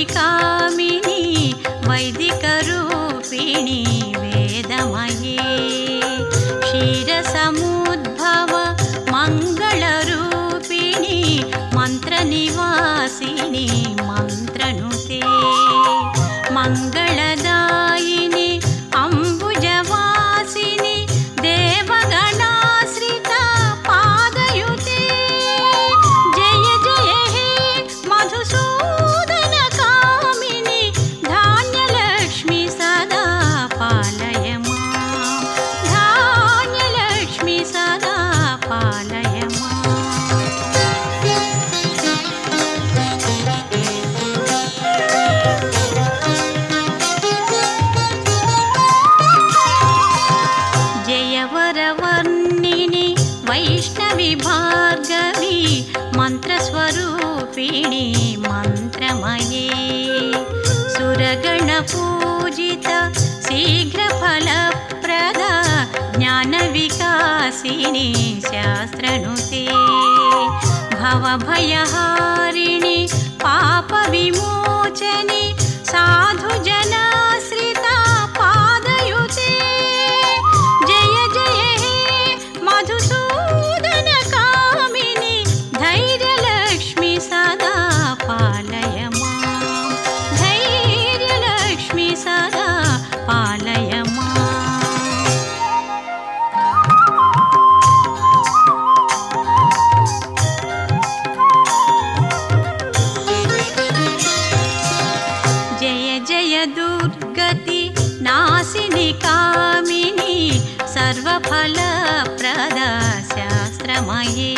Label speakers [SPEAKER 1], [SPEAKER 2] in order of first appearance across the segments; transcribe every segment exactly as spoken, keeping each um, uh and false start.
[SPEAKER 1] कामिनी वैदिकरूपिणी वेदमये क्षीरसमुद्भव मङ्गलरूपिणी मन्त्रनिवासिनी मन्त्रनुते मङ्गलदायिनी अम्बुजवासिनी देवगणाश्रिता पादयुते जय जय हे मधुसूदन कामिनी धान्यलक्ष्मी सदा पालय मां धान्यलक्ष्मी सदा पालय मां जयवरवर्णिनि वैष्णवी भार्गवी मन्त्रस्वरूपिणी मन्त्रमये सुरगणपूजित शीघ्रफलप्रदा ज्ञानविकासिनी शास्त्रनुते भवभयहारिणि पापविमोचनि साधुजनाश्रिता पादयुते जय जय हे मधुसूदन कामिनी धैर्यलक्ष्मी सदा पालय मां धैर्यलक्ष्मी सदा पालय मां जय जय दुर्गति नासिनी कामिनी सर्वफलप्रदा शास्त्रमये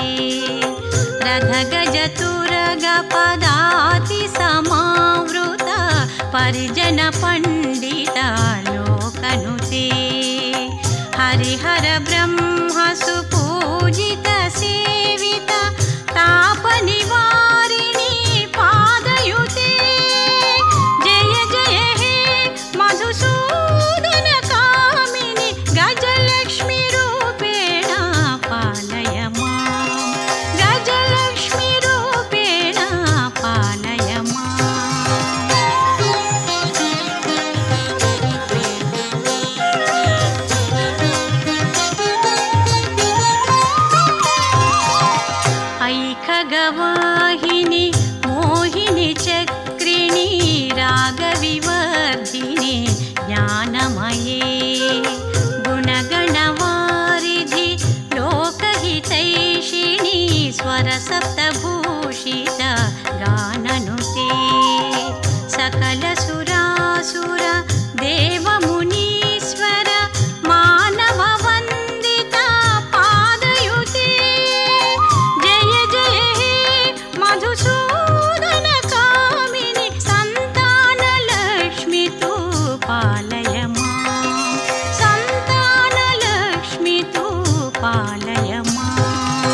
[SPEAKER 1] रथगजतुरगपदाति समावृता परिजनपण्डिता लोकनुते हरिहर ब्रह्म सुपूजित सेविता तापनिवारिणी पादयुते जय जय हे मधुसूदन कामिनी गजलक्ष्मी रूपेण पालय मां गजलक्ष्मी रूपेण पालय मां ऐखगवाहिनी मोहिनी चक्रिणी रागविवर्धिनी ज्ञानमये गुणगणवारिधि लोकहितैषिणी स्वरसप्तभूषिता गाननुते सकलसुरासुर देवमुनीश्वर मानववन्दिता पादयुते जय जय हे मधुसूदन कामिनी सन्तानलक्ष्मी तु पालय मां सन्तानलक्ष्मी तु पालय मां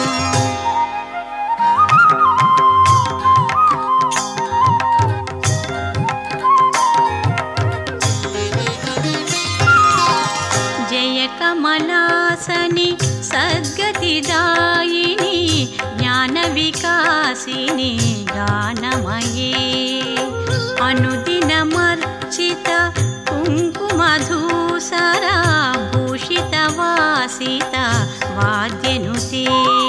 [SPEAKER 1] जय कमलासनि सद्गतिदायिनी ज्ञानविकासिनी गानमये अनुदिनमर्चित कुङ्कुमधूसरा भूषितवासिता वाद्यनुते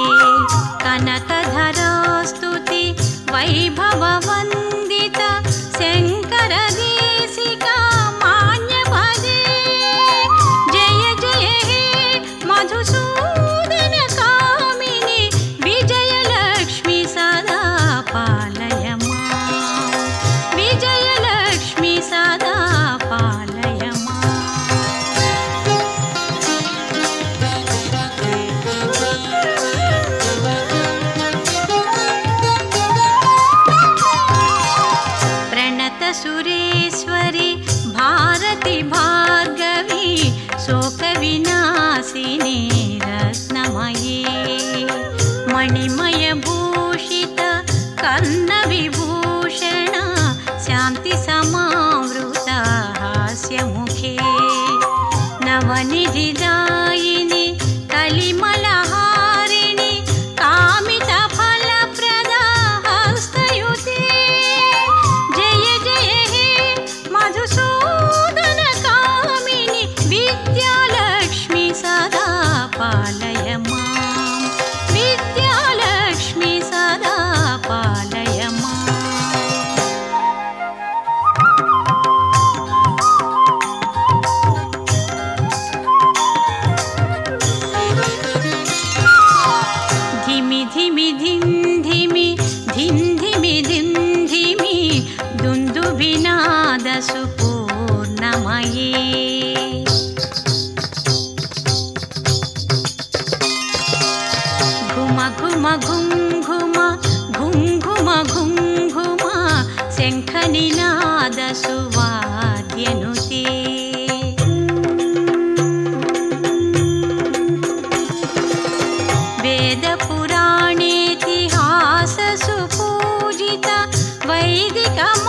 [SPEAKER 1] कनकधरास्तुति वैभववन्दिता शङ्करदेशिका मान्यपदे जय जय हे मधुसूदन कामिनी विजयलक्ष्मी सदा पालय मां विजयलक्ष्मी सदा पालय मां प्रणतसुरेश्वरि भारती भार्गवी शोकविनाशिनी रत्नमये मणिमयभूषित कर्णविभूषण शान्तिसमावृता हास्यमुखे नवनिधिदायिनी कलिमलहारिणी कामितफलप्रदा हस्तयुते जय जय शङ्खनिनादसुपूर्णमये घुम घुम घुं घुम घुं घुम घुं घुम शङ्खनिनादसुवाद्यनुते वेदपुराणेतिहाससुपूजित वैदिक